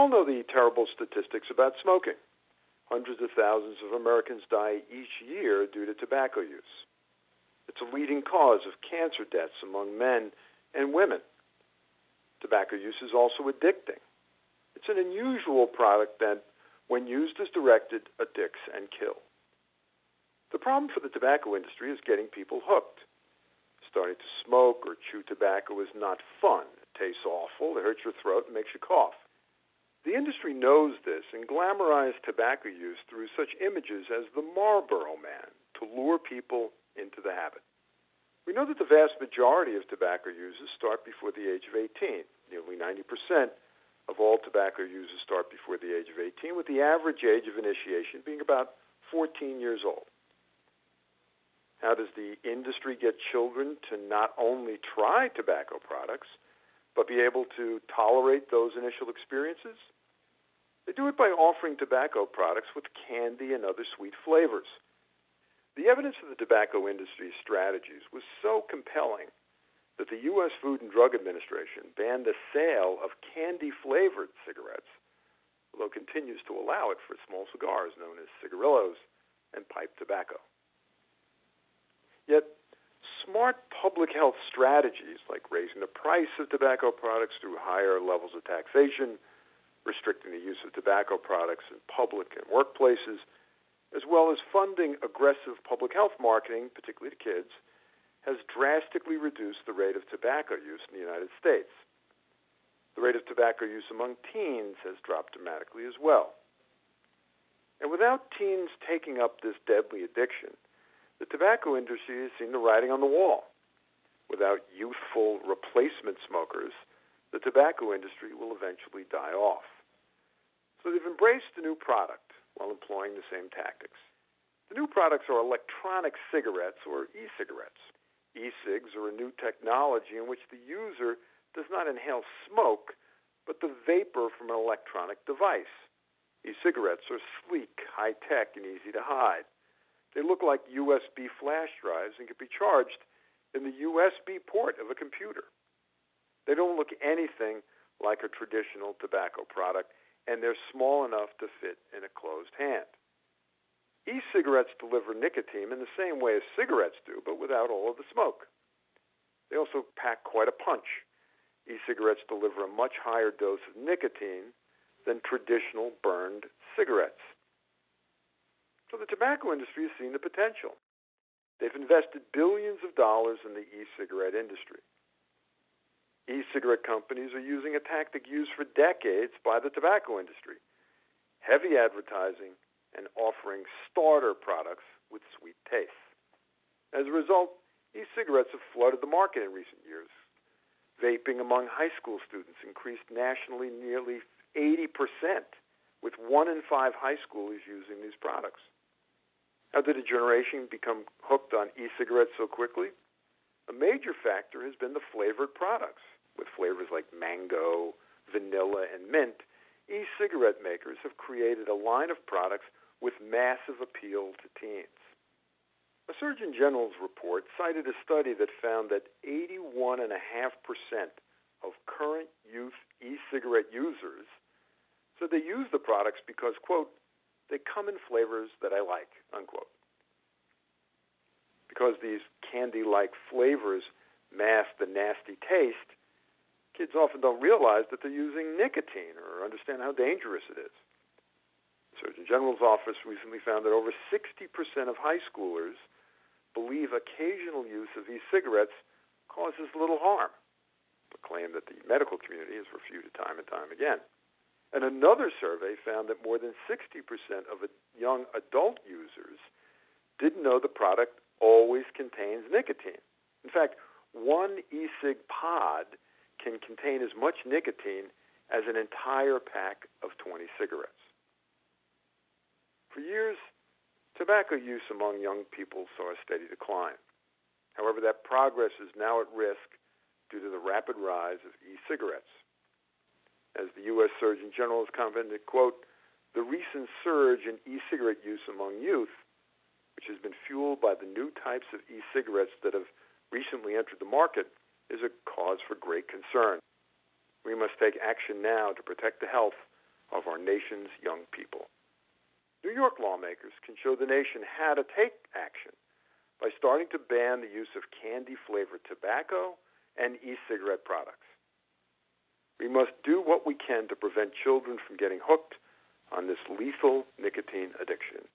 all know the terrible statistics about smoking. Hundreds of thousands of Americans die each year due to tobacco use. It's a leading cause of cancer deaths among men and women. Tobacco use is also addicting. It's an unusual product that, when used as directed, addicts and kills. The problem for the tobacco industry is getting people hooked. Starting to smoke or chew tobacco is not fun. It tastes awful, it hurts your throat, and makes you cough. The industry knows this and glamorized tobacco use through such images as the Marlboro Man to lure people into the habit. We know that the vast majority of tobacco users start before the age of 18. Nearly 90% of all tobacco users start before the age of 18, with the average age of initiation being about 14 years old. How does the industry get children to not only try tobacco products, but be able to tolerate those initial experiences? They do it by offering tobacco products with candy and other sweet flavors. The evidence of the tobacco industry's strategies was so compelling that the U.S. Food and Drug Administration banned the sale of candy-flavored cigarettes, although continues to allow it for small cigars known as cigarillos and pipe tobacco. Yet, smart public health strategies like raising the price of tobacco products through higher levels of taxation, restricting the use of tobacco products in public and workplaces, as well as funding aggressive public health marketing, particularly to kids, has drastically reduced the rate of tobacco use in the United States. The rate of tobacco use among teens has dropped dramatically as well. And without teens taking up this deadly addiction, the tobacco industry has seen the writing on the wall. Without youthful replacement smokers, the tobacco industry will eventually die off. So they've embraced the new product while employing the same tactics. The new products are electronic cigarettes or e-cigarettes. E-cigs are a new technology in which the user does not inhale smoke, but the vapor from an electronic device. E-cigarettes are sleek, high-tech, and easy to hide. They look like USB flash drives and can be charged in the USB port of a computer. They don't look anything like a traditional tobacco product, and they're small enough to fit in a closed hand. E-cigarettes deliver nicotine in the same way as cigarettes do, but without all of the smoke. They also pack quite a punch. E-cigarettes deliver a much higher dose of nicotine than traditional burned cigarettes. So the tobacco industry has seen the potential. They've invested billions of dollars in the e-cigarette industry. E-cigarette companies are using a tactic used for decades by the tobacco industry: heavy advertising and offering starter products with sweet taste. As a result, e-cigarettes have flooded the market in recent years. Vaping among high school students increased nationally nearly 80%, with 1 in 5 high schoolers using these products. How did a generation become hooked on e-cigarettes so quickly? A major factor has been the flavored products. With flavors like mango, vanilla, and mint, e-cigarette makers have created a line of products with massive appeal to teens. A Surgeon General's report cited a study that found that 81.5% of current youth e-cigarette users said they use the products because, quote, they come in flavors that I like, unquote. Because these candy-like flavors mask the nasty taste, kids often don't realize that they're using nicotine or understand how dangerous it is. The Surgeon General's office recently found that over 60% of high schoolers believe occasional use of e-cigarettes causes little harm, a claim that the medical community has refuted time and time again. And another survey found that more than 60% of young adult users didn't know the product always contains nicotine. In fact, one e-cig pod can contain as much nicotine as an entire pack of 20 cigarettes. For years, tobacco use among young people saw a steady decline. However, that progress is now at risk due to the rapid rise of e-cigarettes. As the U.S. Surgeon General has commented, quote, the recent surge in e-cigarette use among youth, which has been fueled by the new types of e-cigarettes that have recently entered the market, is a cause for great concern. We must take action now to protect the health of our nation's young people. New York lawmakers can show the nation how to take action by starting to ban the use of candy-flavored tobacco and e-cigarette products. We must do what we can to prevent children from getting hooked on this lethal nicotine addiction.